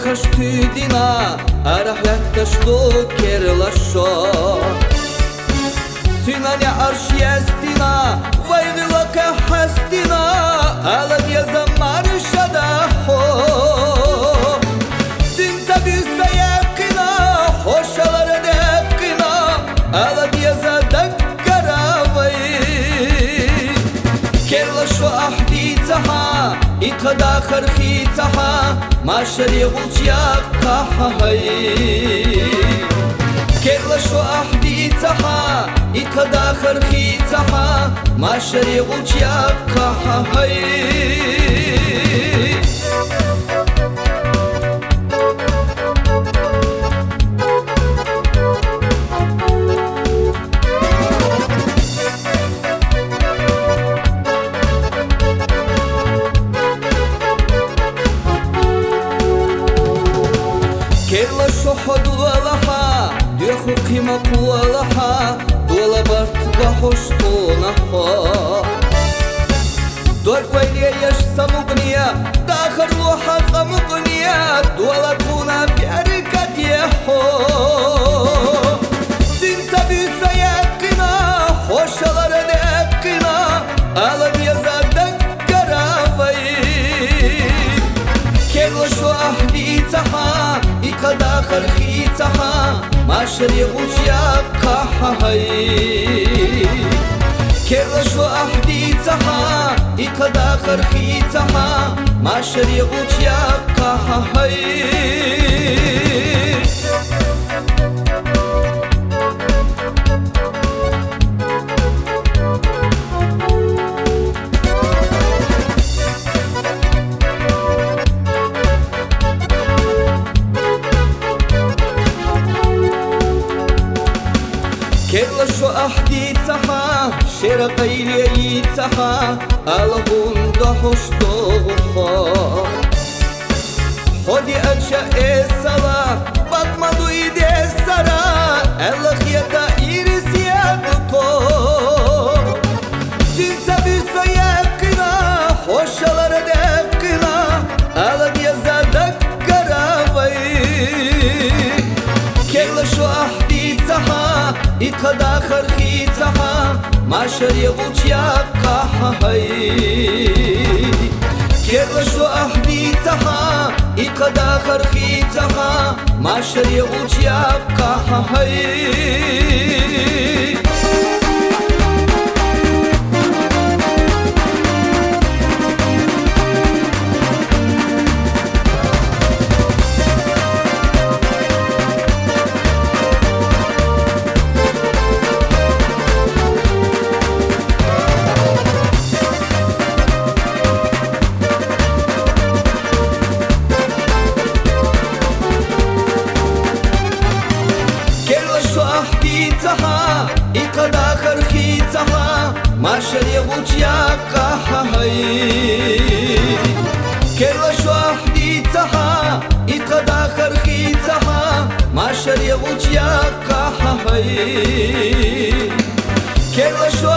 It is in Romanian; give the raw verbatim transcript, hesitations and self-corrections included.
خشتدنا أرحلت شتو كيرلاشو Tynania arşiyestina Vaygılaka hastina Alad yazamar şada ho Sinta büsa yakına Hoşalara dekina Alad yazadak karavay Kerlaşo ahditaha İkada kharkhitaha Maşari gulçyak kahay Kerlaşo ahditaha İkada kharkhitaha Maşari gulçyak kahay Kerlaşo hodulaha Diyakhu qima kualaha Dola bartga hoshtonaha Dor kwayliya yash samugniya Dakhar luha samugniya Dola kuna byarikat yaho Sinta büsa yakina Hoşalara dekina Alad yazadak karavay Kerlaşo ahditaha İkada kharkhitaha Maşari gulçyak kahay Kerlaşo ahditaha İkada kharkhitaha Maşari gulçyak kahay Kerlaşo ahditaha Şera qayliyitaha Alahunda hoştoğuha Hodi aça esala Bakmadu ide sara Ellakiyata irisiyaduto Sinta büsa yakına Hoşalara dekina Alad yazadak karavay Kerlaşo ahditaha İkada kharkhitaha Maşari gulçyak kahay Kerlaşo ahditaha İkada kharkhitaha Maşari gulçyak kahay ahditaha İkada kharkhitaha Maşari gulçyak kahay Kerlaşo ahditaha İkada kharkhitaha Maşari gulçyak kahay Kerlaşo